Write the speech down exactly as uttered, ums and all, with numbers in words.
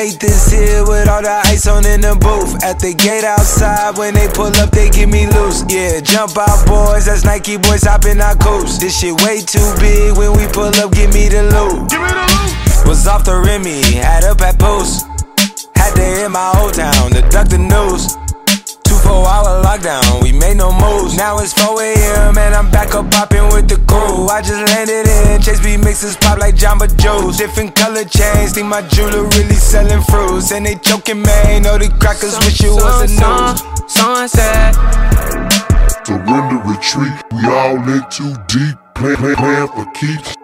hate this here with all the ice on in the booth. At the gate outside, when they pull up, they give me loose. Yeah, jump out boys, that's Nike boys hopping our coops. This shit way too big, when we pull up, give me the loot. Give me the loot. Was off the Remy, had up at post. Had to hit my old town to duck the news. Two four hour lockdown, we made no moves. Now it's four A M and I'm back up popping with the crew. I just landed in, Chase B mixes pop like Jamba Joe's. Different color chains, think my jeweler really selling fruits. And they joking, man, know the crackers wish it was a news. Sunset. Surrender, retreat, we all in too deep. Plan, plan, plan for keeps.